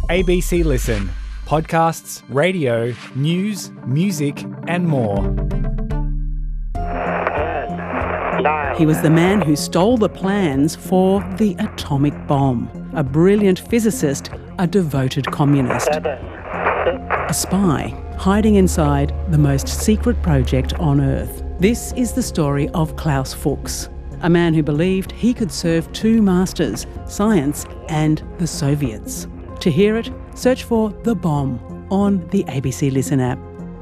ABC Listen. Podcasts, radio, news, music, and more. He was the man who stole the plans for the atomic bomb. A brilliant physicist, a devoted communist. A spy, hiding inside the most secret project on Earth. This is the story of Klaus Fuchs, a man who believed he could serve two masters, science and the Soviets. To hear it, search for The Bomb on the ABC Listen app.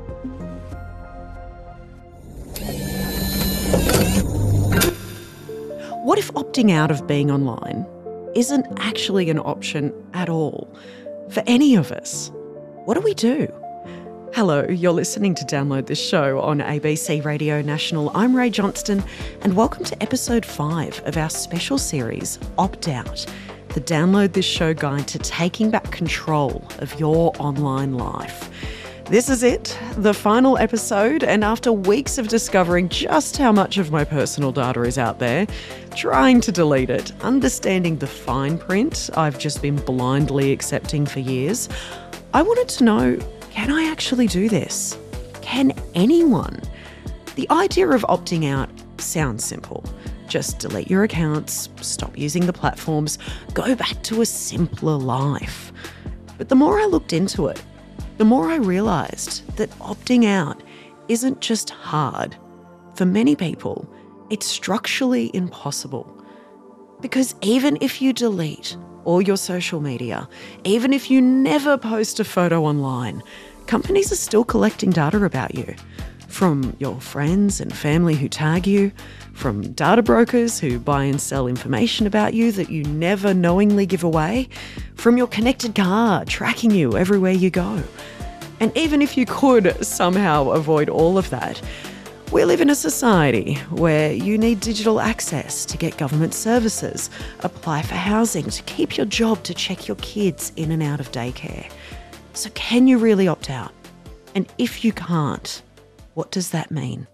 What if opting out of being online isn't actually an option at all for any of us? What do we do? Hello, you're listening to Download This Show on ABC Radio National. I'm Ray Johnston, and welcome to episode 5 of our special series, Opt Out, the Download This Show guide to taking back control of your online life. This is it, the final episode, and after weeks of discovering just how much of my personal data is out there, trying to delete it, understanding the fine print I've just been blindly accepting for years, I wanted to know, can I actually do this? Can anyone? The idea of opting out sounds simple. Just delete your accounts, stop using the platforms, go back to a simpler life. But the more I looked into it, the more I realised that opting out isn't just hard. For many people, it's structurally impossible. Because even if you delete all your social media, even if you never post a photo online, companies are still collecting data about you. From your friends and family who tag you, from data brokers who buy and sell information about you that you never knowingly give away, from your connected car tracking you everywhere you go. And even if you could somehow avoid all of that, we live in a society where you need digital access to get government services, apply for housing, to keep your job, to check your kids in and out of daycare. So can you really opt out? And if you can't, what does that mean?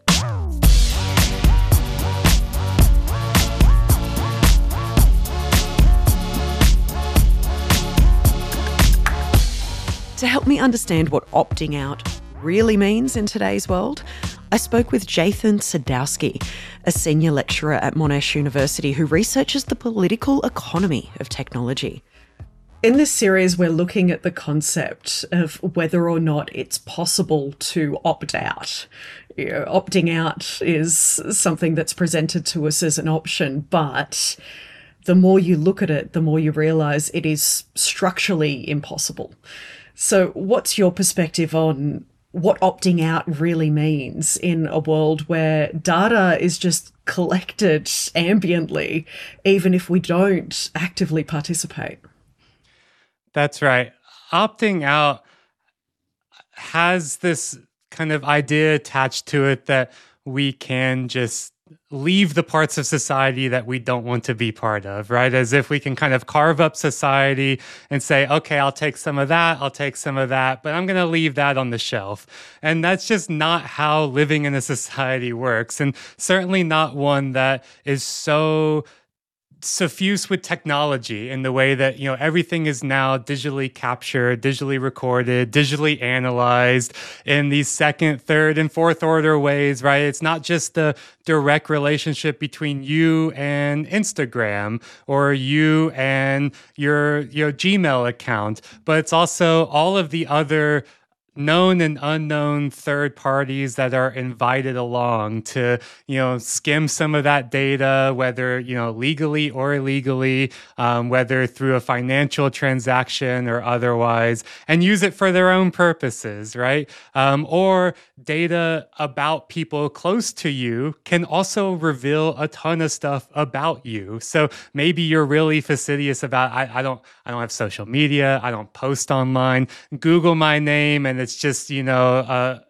To help me understand what opting out really means in today's world, I spoke with Jathan Sadowski, a senior lecturer at Monash University who researches the political economy of technology. In this series, we're looking at the concept of whether or not it's possible to opt out. Opting out is something that's presented to us as an option, but the more you look at it, the more you realise it is structurally impossible. So what's your perspective on what opting out really means in a world where data is just collected ambiently, even if we don't actively participate? That's right. Opting out has this kind of idea attached to it that we can just leave the parts of society that we don't want to be part of, right? As if we can kind of carve up society and say, okay, I'll take some of that, I'll take some of that, but I'm going to leave that on the shelf. And that's just not how living in a society works, and certainly not one that is so suffused with technology in the way that, everything is now digitally captured, digitally recorded, digitally analyzed in these second, third, and fourth order ways, right? It's not just the direct relationship between you and Instagram or you and your Gmail account, but it's also all of the other known and unknown third parties that are invited along to, skim some of that data, whether, legally or illegally, whether through a financial transaction or otherwise, and use it for their own purposes, right? Or data about people close to you can also reveal a ton of stuff about you. So maybe you're really fastidious about, I don't have social media, I don't post online, Google my name, and it's just, you can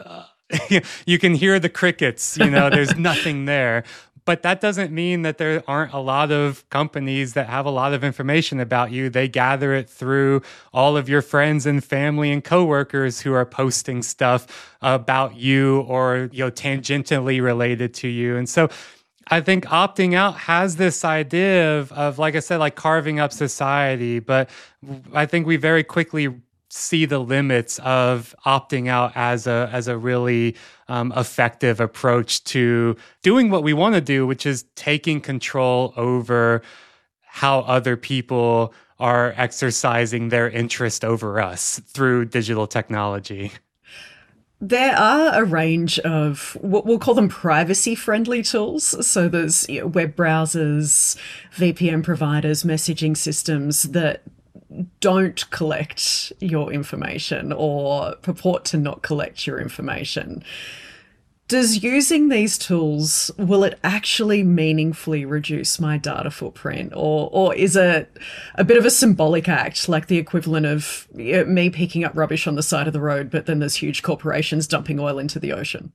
hear the crickets, there's nothing there. But that doesn't mean that there aren't a lot of companies that have a lot of information about you. They gather it through all of your friends and family and coworkers who are posting stuff about you or, tangentially related to you. And so I think opting out has this idea of, like I said, like carving up society. But I think we very quickly see the limits of opting out as a really effective approach to doing what we want to do, which is taking control over how other people are exercising their interest over us through digital technology. There are a range of what we'll call them privacy-friendly tools. So there's web browsers, VPN providers, messaging systems that don't collect your information or purport to not collect your information. Does using these tools, will it actually meaningfully reduce my data footprint? Or is it a bit of a symbolic act, like the equivalent of me picking up rubbish on the side of the road, but then there's huge corporations dumping oil into the ocean?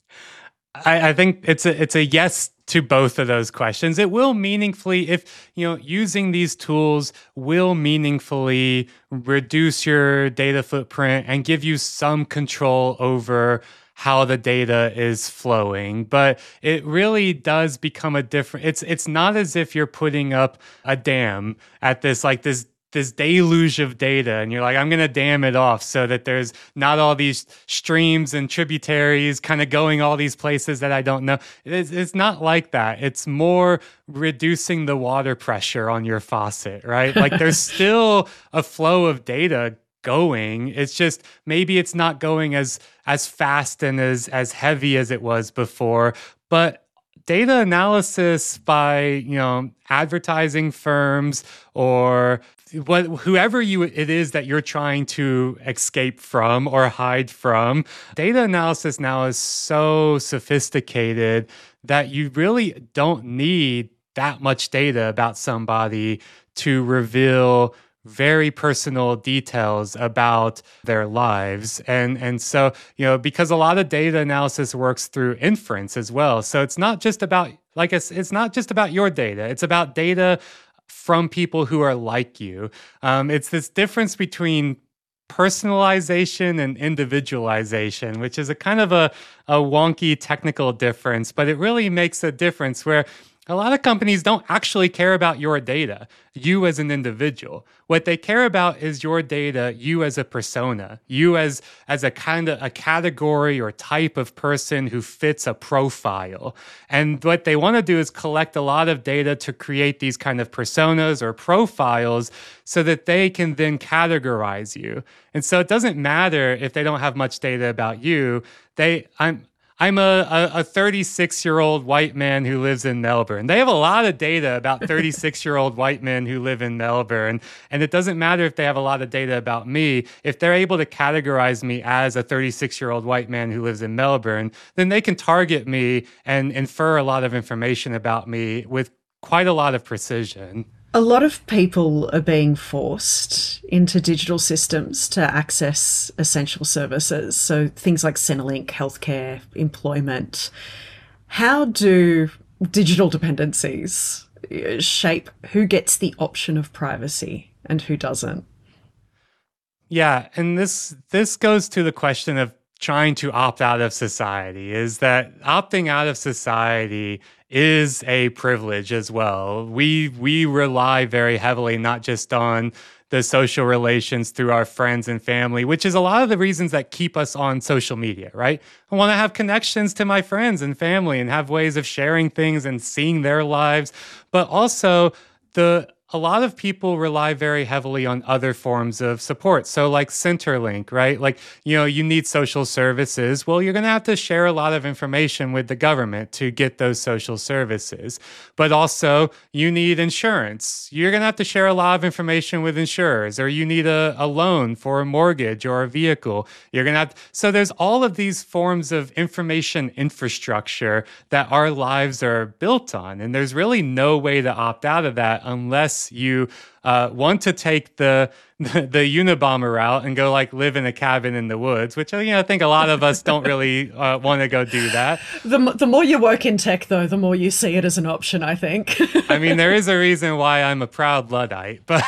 I think it's a yes to both of those questions. It will meaningfully, if using these tools will meaningfully reduce your data footprint and give you some control over how the data is flowing. But it really does become a different, it's not as if you're putting up a dam at this deluge of data and you're like, I'm going to dam it off so that there's not all these streams and tributaries kind of going all these places that I don't know. It's not like that. It's more reducing the water pressure on your faucet, right? Like there's still a flow of data going. It's just maybe it's not going as fast and as heavy as it was before. But data analysis by advertising firms or whoever it is that you're trying to escape from or hide from, data analysis now is so sophisticated that you really don't need that much data about somebody to reveal very personal details about their lives. And so, because a lot of data analysis works through inference as well. So it's not just about, it's not just about your data. It's about data from people who are like you. It's this difference between personalization and individualization, which is a kind of a wonky technical difference, but it really makes a difference where a lot of companies don't actually care about your data, you as an individual. What they care about is your data, you as a persona, you as a kind of a category or type of person who fits a profile. And what they want to do is collect a lot of data to create these kind of personas or profiles so that they can then categorize you. And so it doesn't matter if they don't have much data about you. I'm a 36-year-old white man who lives in Melbourne. They have a lot of data about 36-year-old white men who live in Melbourne. And it doesn't matter if they have a lot of data about me. If they're able to categorize me as a 36-year-old white man who lives in Melbourne, then they can target me and infer a lot of information about me with quite a lot of precision. A lot of people are being forced into digital systems to access essential services. So things like Centrelink, healthcare, employment. How do digital dependencies shape who gets the option of privacy and who doesn't? Yeah, and this goes to the question of trying to opt out of society, is that opting out of society is a privilege as well. We rely very heavily not just on the social relations through our friends and family, which is a lot of the reasons that keep us on social media, right? I want to have connections to my friends and family and have ways of sharing things and seeing their lives, but also a lot of people rely very heavily on other forms of support. So like Centrelink, right? Like, you need social services. Well, you're going to have to share a lot of information with the government to get those social services. But also you need insurance. You're going to have to share a lot of information with insurers, or you need a loan for a mortgage or a vehicle. You're going to have so there's all of these forms of information infrastructure that our lives are built on. And there's really no way to opt out of that unless you want to take the Unabomber route and go like live in a cabin in the woods, which I think a lot of us don't really want to go do that. The more you work in tech, though, the more you see it as an option, I think. I mean, there is a reason why I'm a proud Luddite, but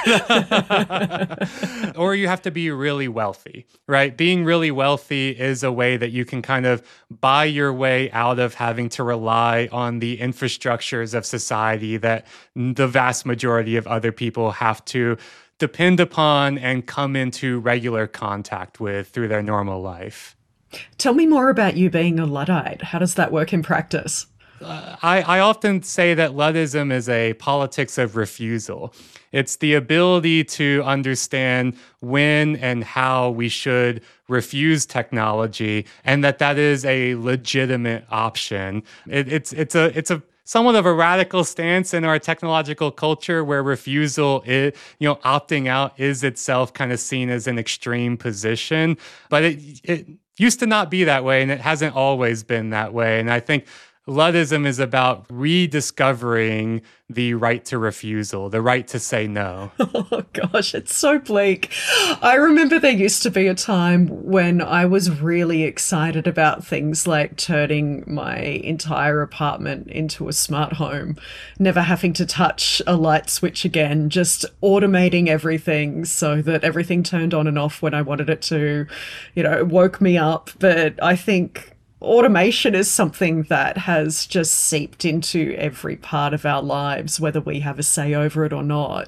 or you have to be really wealthy, right? Being really wealthy is a way that you can kind of buy your way out of having to rely on the infrastructures of society that the vast majority of other people have to depend upon and come into regular contact with through their normal life. Tell me more about you being a Luddite. How does that work in practice? I often say that Luddism is a politics of refusal. It's the ability to understand when and how we should refuse technology, and that is a legitimate option. It's a somewhat of a radical stance in our technological culture where refusal is, opting out is itself kind of seen as an extreme position. But it used to not be that way, and it hasn't always been that way. And I think Luddism is about rediscovering the right to refusal, the right to say no. Oh gosh, it's so bleak. I remember there used to be a time when I was really excited about things like turning my entire apartment into a smart home, never having to touch a light switch again, just automating everything so that everything turned on and off when I wanted it to. It woke me up. But I think automation is something that has just seeped into every part of our lives, whether we have a say over it or not.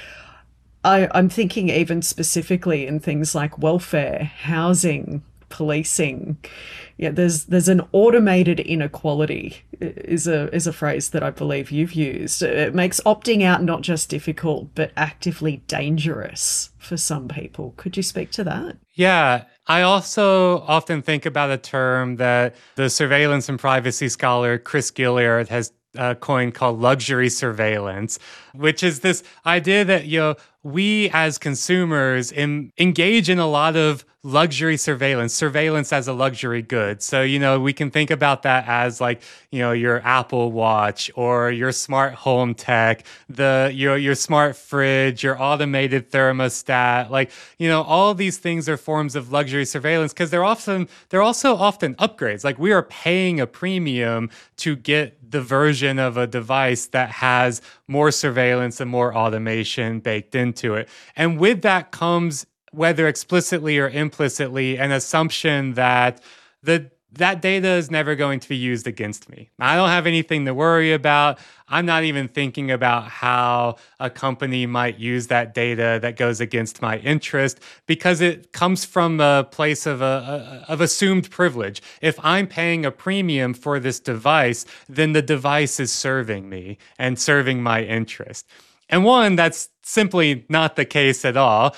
I'm thinking even specifically in things like welfare, housing, policing. Yeah, there's an automated inequality is a phrase that I believe you've used. It makes opting out not just difficult, but actively dangerous for some people. Could you speak to that? Yeah. I also often think about a term that the surveillance and privacy scholar Chris Gilliard has coined called luxury surveillance, which is this idea that we as consumers engage in a lot of luxury surveillance as a luxury good. So, we can think about that as like, your Apple Watch or your smart home tech, your smart fridge, your automated thermostat, like, all of these things are forms of luxury surveillance because they're also often upgrades. Like we are paying a premium to get the version of a device that has more surveillance and more automation baked into it. And with that comes, whether explicitly or implicitly, an assumption that that data is never going to be used against me. I don't have anything to worry about. I'm not even thinking about how a company might use that data that goes against my interest because it comes from a place of assumed privilege. If I'm paying a premium for this device, then the device is serving me and serving my interest. And one, that's simply not the case at all.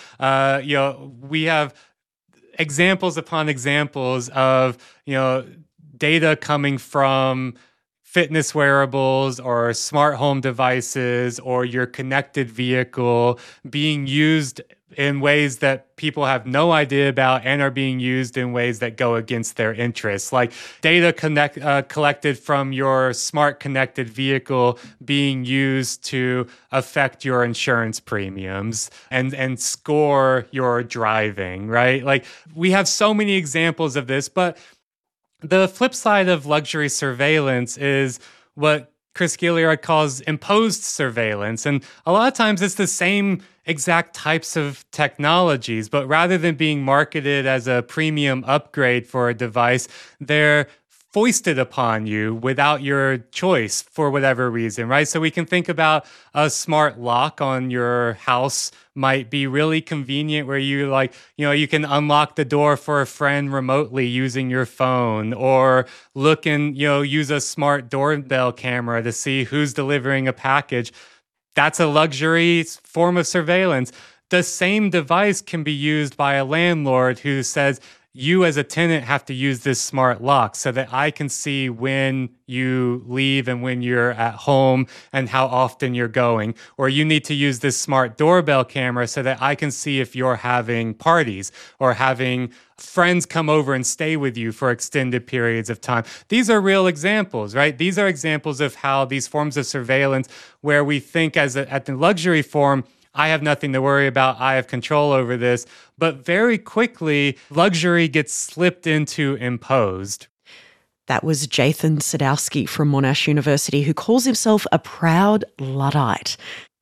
We have examples upon examples of, data coming from fitness wearables or smart home devices or your connected vehicle being used in ways that people have no idea about and are being used in ways that go against their interests, like data collected from your smart connected vehicle being used to affect your insurance premiums and score your driving, right? Like we have so many examples of this, but the flip side of luxury surveillance is what Chris Gilliard calls imposed surveillance. And a lot of times it's the same exact types of technologies, but rather than being marketed as a premium upgrade for a device, they're foisted upon you without your choice for whatever reason, right? So we can think about a smart lock on your house might be really convenient where you you can unlock the door for a friend remotely using your phone or look and, use a smart doorbell camera to see who's delivering a package. That's a luxury form of surveillance. The same device can be used by a landlord who says, you as a tenant have to use this smart lock so that I can see when you leave and when you're at home and how often you're going. Or you need to use this smart doorbell camera so that I can see if you're having parties or having friends come over and stay with you for extended periods of time. These are real examples, right? These are examples of how these forms of surveillance where we think at the luxury form, I have nothing to worry about. I have control over this. But very quickly, luxury gets slipped into imposed. That was Jathan Sadowski from Monash University, who calls himself a proud Luddite.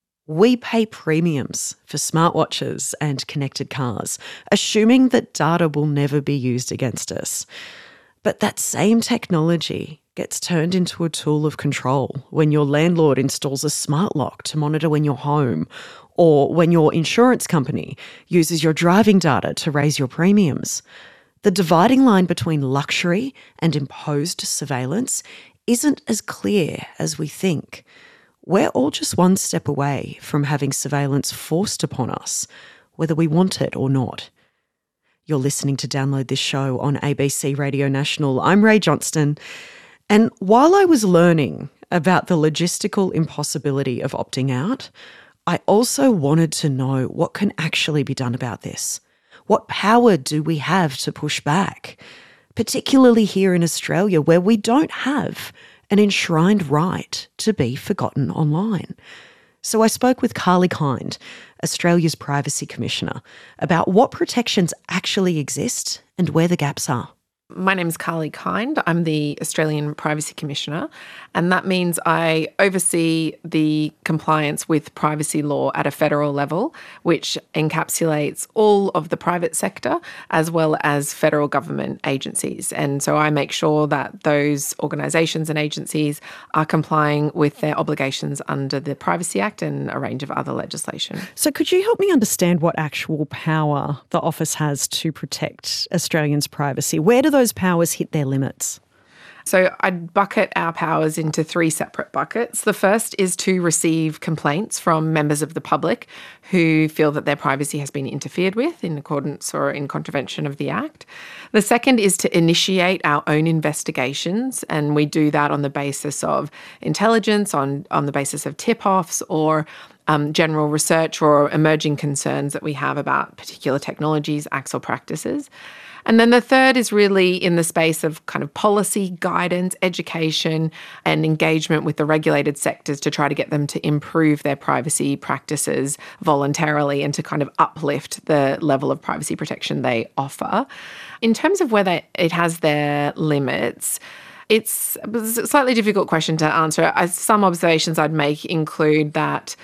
We pay premiums for smartwatches and connected cars, assuming that data will never be used against us. But that same technology gets turned into a tool of control when your landlord installs a smart lock to monitor when you're home, or when your insurance company uses your driving data to raise your premiums. The dividing line between luxury and imposed surveillance isn't as clear as we think. We're all just one step away from having surveillance forced upon us, whether we want it or not. You're listening to Download This Show on ABC Radio National. I'm Ray Johnston. And while I was learning about the logistical impossibility of opting out, I also wanted to know what can actually be done about this. What power do we have to push back? Particularly here in Australia, where we don't have an enshrined right to be forgotten online. So I spoke with Carly Kind, Australia's Privacy Commissioner, about what protections actually exist and where the gaps are. My name is Carly Kind. I'm the Australian Privacy Commissioner, and that means I oversee the compliance with privacy law at a federal level, which encapsulates all of the private sector as well as federal government agencies. And so I make sure that those organisations and agencies are complying with their obligations under the Privacy Act and a range of other legislation. So could you help me understand what actual power the office has to protect Australians' privacy? Where do those powers hit their limits? So I'd bucket our powers into three separate buckets. The first is to receive complaints from members of the public who feel that their privacy has been interfered with in accordance or in contravention of the Act. The second is to initiate our own investigations, and we do that on the basis of intelligence, on the basis of tip-offs or general research or emerging concerns that we have about particular technologies, acts or practices. And then the third is really in the space of kind of policy, guidance, education, and engagement with the regulated sectors to try to get them to improve their privacy practices voluntarily and to kind of uplift the level of privacy protection they offer. In terms of whether it has their limits, it's a slightly difficult question to answer. Some observations I'd make include that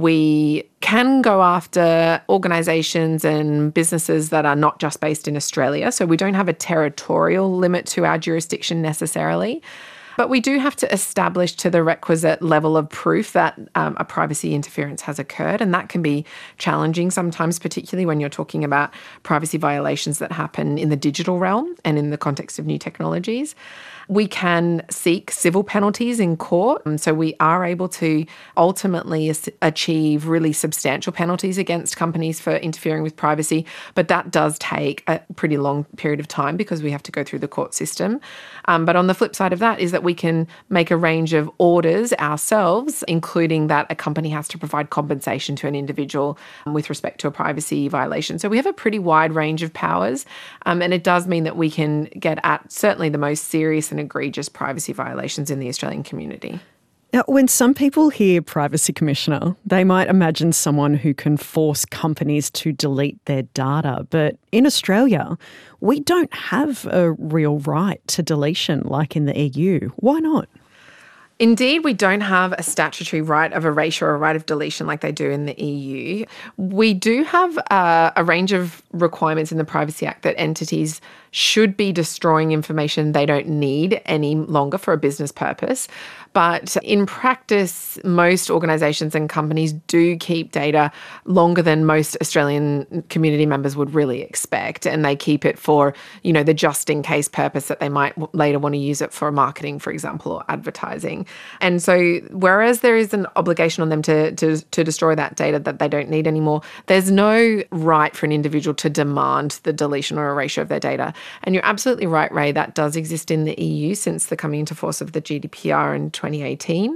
we can go after organisations and businesses that are not just based in Australia. So we don't have a territorial limit to our jurisdiction necessarily. But we do have to establish to the requisite level of proof that a privacy interference has occurred. And that can be challenging sometimes, particularly when you're talking about privacy violations that happen in the digital realm and in the context of new technologies. We can seek civil penalties in court. So we are able to ultimately achieve really substantial penalties against companies for interfering with privacy. But that does take a pretty long period of time because we have to go through the court system. But on the flip side of that is that we can make a range of orders ourselves, including that a company has to provide compensation to an individual with respect to a privacy violation. So we have a pretty wide range of powers. And it does mean that we can get at certainly the most serious and egregious privacy violations in the Australian community. Now, when some people hear Privacy Commissioner, they might imagine someone who can force companies to delete their data. But in Australia, we don't have a real right to deletion like in the EU. Why not? Indeed, we don't have a statutory right of erasure or a right of deletion like they do in the EU. We do have a range of requirements in the Privacy Act that entities should be destroying information they don't need any longer for a business purpose. But in practice, most organisations and companies do keep data longer than most Australian community members would really expect. And they keep it for, the just-in-case purpose that they might later want to use it for marketing, for example, or advertising. And so whereas there is an obligation on them to destroy that data that they don't need anymore, there's no right for an individual to demand the deletion or erasure of their data. And you're absolutely right, Ray, that does exist in the EU since the coming into force of the GDPR in 2018.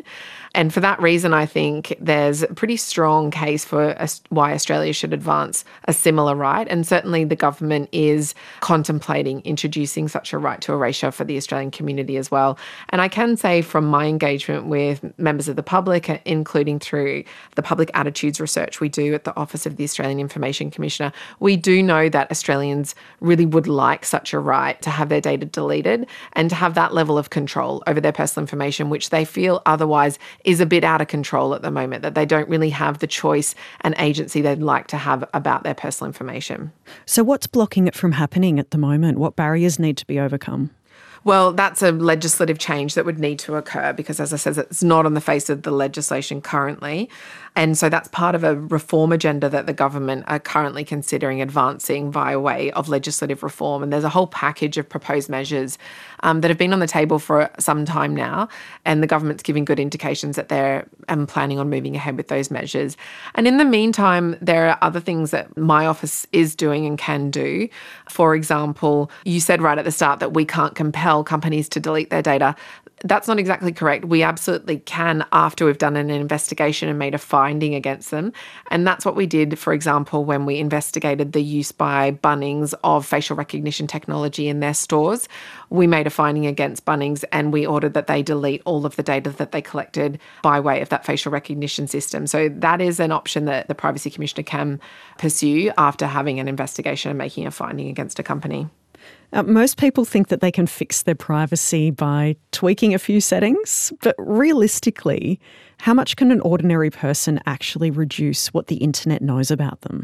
And for that reason, I think there's a pretty strong case for why Australia should advance a similar right. And certainly the government is contemplating introducing such a right to erasure for the Australian community as well. And I can say from my engagement with members of the public, including through the public attitudes research we do at the Office of the Australian Information Commissioner, we do know that Australians really would like such a right to have their data deleted and to have that level of control over their personal information, which they feel otherwise is a bit out of control at the moment, that they don't really have the choice and agency they'd like to have about their personal information. So what's blocking it from happening at the moment? What barriers need to be overcome? Well, that's a legislative change that would need to occur because, as I said, it's not on the face of the legislation currently. And so that's part of a reform agenda that the government are currently considering advancing via way of legislative reform. And there's a whole package of proposed measures that have been on the table for some time now. And the government's giving good indications that they're planning on moving ahead with those measures. And in the meantime, there are other things that my office is doing and can do. For example, you said right at the start that we can't compel companies to delete their data. That's not exactly correct. We absolutely can after we've done an investigation and made a finding against them. And that's what we did, for example, when we investigated the use by Bunnings of facial recognition technology in their stores. We made a finding against Bunnings and we ordered that they delete all of the data that they collected by way of that facial recognition system. So that is an option that the Privacy Commissioner can pursue after having an investigation and making a finding against a company. Most people think that they can fix their privacy by tweaking a few settings, but realistically, how much can an ordinary person actually reduce what the internet knows about them?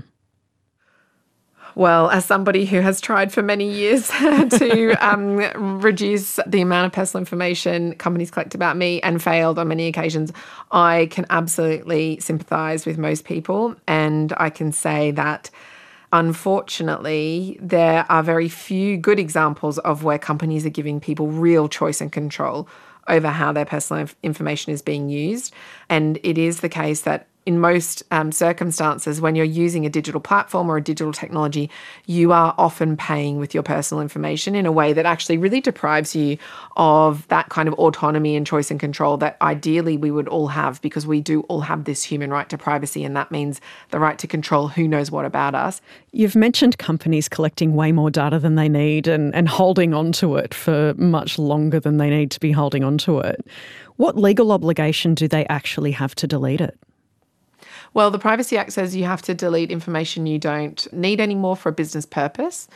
Well, as somebody who has tried for many years to reduce the amount of personal information companies collect about me and failed on many occasions, I can absolutely sympathise with most people. And I can say that unfortunately, there are very few good examples of where companies are giving people real choice and control over how their personal information is being used. And it is the case that in most circumstances, when you're using a digital platform or a digital technology, you are often paying with your personal information in a way that actually really deprives you of that kind of autonomy and choice and control that ideally we would all have, because we do all have this human right to privacy, and that means the right to control who knows what about us. You've mentioned companies collecting way more data than they need and holding on to it for much longer than they need to be holding on to it. What legal obligation do they actually have to delete it? Well, the Privacy Act says you have to delete information you don't need anymore for a business purpose.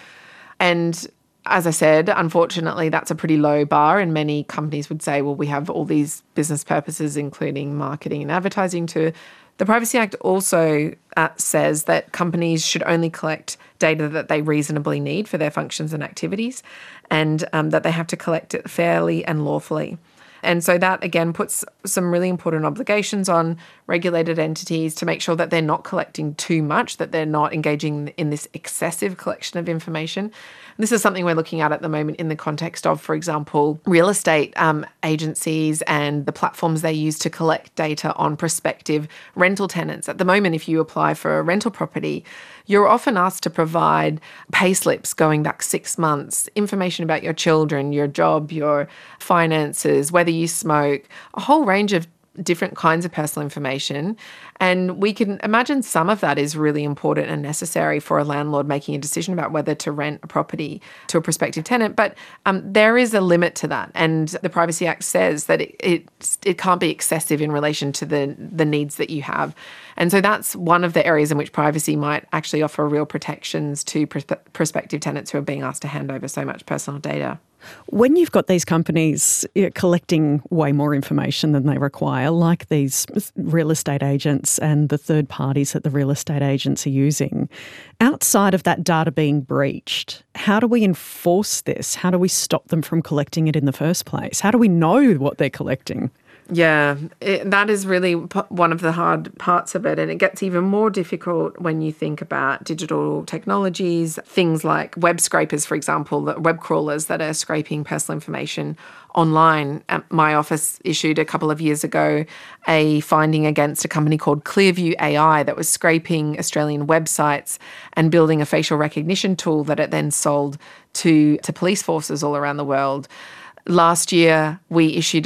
And as I said, unfortunately, that's a pretty low bar. And many companies would say, well, we have all these business purposes, including marketing and advertising too. The Privacy Act also says that companies should only collect data that they reasonably need for their functions and activities, and that they have to collect it fairly and lawfully. And so that, again, puts some really important obligations on regulated entities to make sure that they're not collecting too much, that they're not engaging in this excessive collection of information. And this is something we're looking at the moment in the context of, for example, real estate agencies and the platforms they use to collect data on prospective rental tenants. At the moment, if you apply for a rental property, you're often asked to provide pay slips going back 6 months, information about your children, your job, your finances, whether you smoke, a whole range of different kinds of personal information. And we can imagine some of that is really important and necessary for a landlord making a decision about whether to rent a property to a prospective tenant. But there is a limit to that. And the Privacy Act says that it can't be excessive in relation to the needs that you have. And so that's one of the areas in which privacy might actually offer real protections to prospective tenants who are being asked to hand over so much personal data. When you've got these companies collecting way more information than they require, like these real estate agents and the third parties that the real estate agents are using, outside of that data being breached, how do we enforce this? How do we stop them from collecting it in the first place? How do we know what they're collecting? Yeah, that is really one of the hard parts of it. And it gets even more difficult when you think about digital technologies, things like web scrapers, for example, web crawlers that are scraping personal information online. My office issued a couple of years ago a finding against a company called Clearview AI that was scraping Australian websites and building a facial recognition tool that it then sold to police forces all around the world. Last year, we issued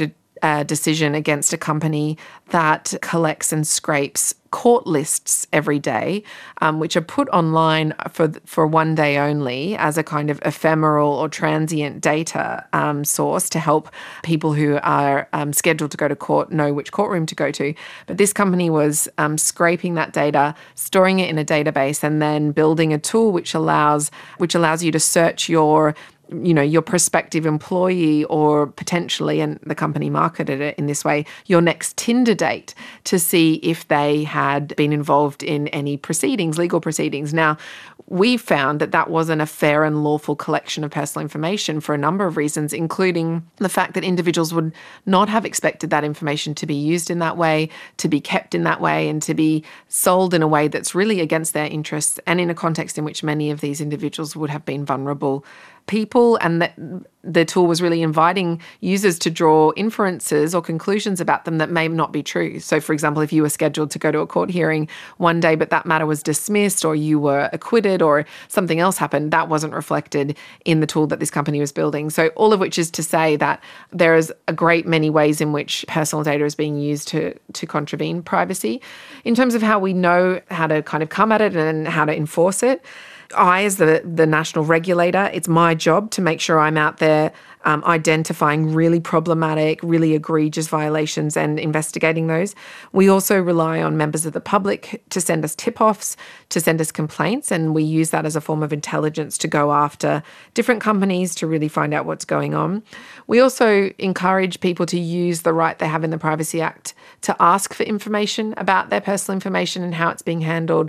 a decision against a company that collects and scrapes court lists every day, which are put online for one day only as a kind of ephemeral or transient data source to help people who are scheduled to go to court know which courtroom to go to. But this company was scraping that data, storing it in a database, and then building a tool which allows you to search your prospective employee, or potentially, and the company marketed it in this way, your next Tinder date, to see if they had been involved in any proceedings, legal proceedings. Now, we found that wasn't a fair and lawful collection of personal information for a number of reasons, including the fact that individuals would not have expected that information to be used in that way, to be kept in that way, and to be sold in a way that's really against their interests, and in a context in which many of these individuals would have been vulnerable people, and that the tool was really inviting users to draw inferences or conclusions about them that may not be true. So, for example, if you were scheduled to go to a court hearing one day, but that matter was dismissed, or you were acquitted, or something else happened, that wasn't reflected in the tool that this company was building. So all of which is to say that there is a great many ways in which personal data is being used to contravene privacy. In terms of how we know how to kind of come at it and how to enforce it, I, as the national regulator, it's my job to make sure I'm out there identifying really problematic, really egregious violations and investigating those. We also rely on members of the public to send us tip-offs, to send us complaints, and we use that as a form of intelligence to go after different companies to really find out what's going on. We also encourage people to use the right they have in the Privacy Act to ask for information about their personal information and how it's being handled.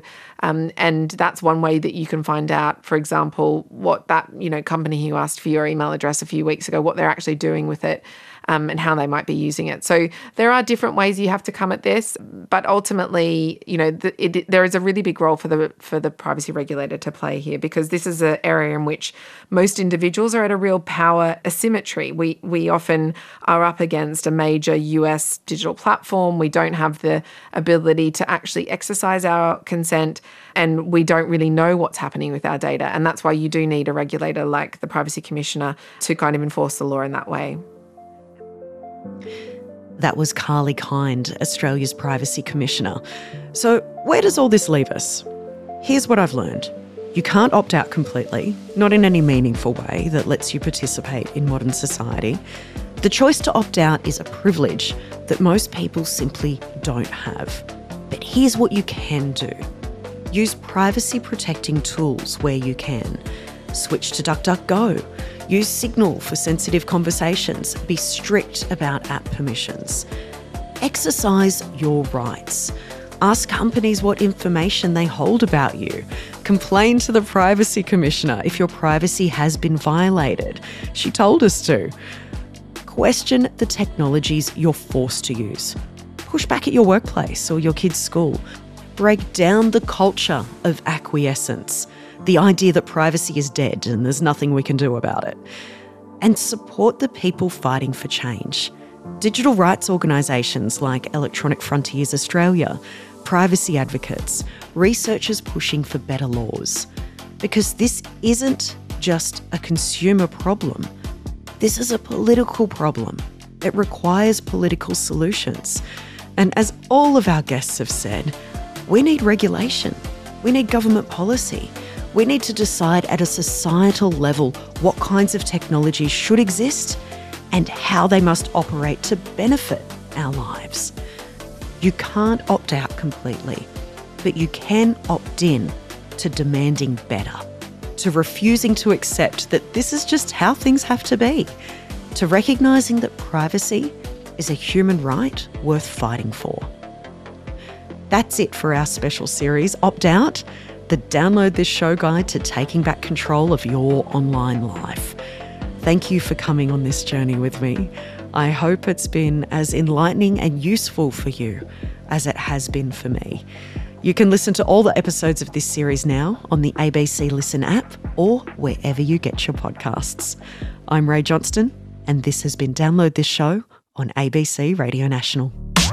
And that's one way that you can find out, for example, what that company who asked for your email address a few weeks ago, what they're actually doing with it, and how they might be using it. So there are different ways you have to come at this, but ultimately, there is a really big role for the privacy regulator to play here, because this is an area in which most individuals are at a real power asymmetry. We often are up against a major US digital platform. We don't have the ability to actually exercise our consent, and we don't really know what's happening with our data. And that's why you do need a regulator like the Privacy Commissioner to kind of enforce the law in that way. That was Carly Kind, Australia's Privacy Commissioner. So where does all this leave us? Here's what I've learned. You can't opt out completely, not in any meaningful way that lets you participate in modern society. The choice to opt out is a privilege that most people simply don't have. But here's what you can do. Use privacy-protecting tools where you can. Switch to DuckDuckGo. Use Signal for sensitive conversations. Be strict about app permissions. Exercise your rights. Ask companies what information they hold about you. Complain to the Privacy Commissioner if your privacy has been violated. She told us to. Question the technologies you're forced to use. Push back at your workplace or your kid's school. Break down the culture of acquiescence, the idea that privacy is dead and there's nothing we can do about it. And support the people fighting for change. Digital rights organisations like Electronic Frontiers Australia, privacy advocates, researchers pushing for better laws. Because this isn't just a consumer problem. This is a political problem. It requires political solutions. And as all of our guests have said, we need regulation. We need government policy. We need to decide at a societal level what kinds of technologies should exist and how they must operate to benefit our lives. You can't opt out completely, but you can opt in to demanding better, to refusing to accept that this is just how things have to be, to recognising that privacy is a human right worth fighting for. That's it for our special series, Opt Out, the Download This Show guide to taking back control of your online life. Thank you for coming on this journey with me. I hope it's been as enlightening and useful for you as it has been for me. You can listen to all the episodes of this series now on the ABC Listen app or wherever you get your podcasts. I'm Ray Johnston, and this has been Download This Show on ABC Radio National.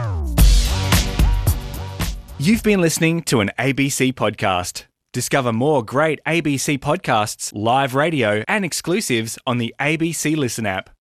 You've been listening to an ABC podcast. Discover more great ABC podcasts, live radio, and exclusives on the ABC Listen app.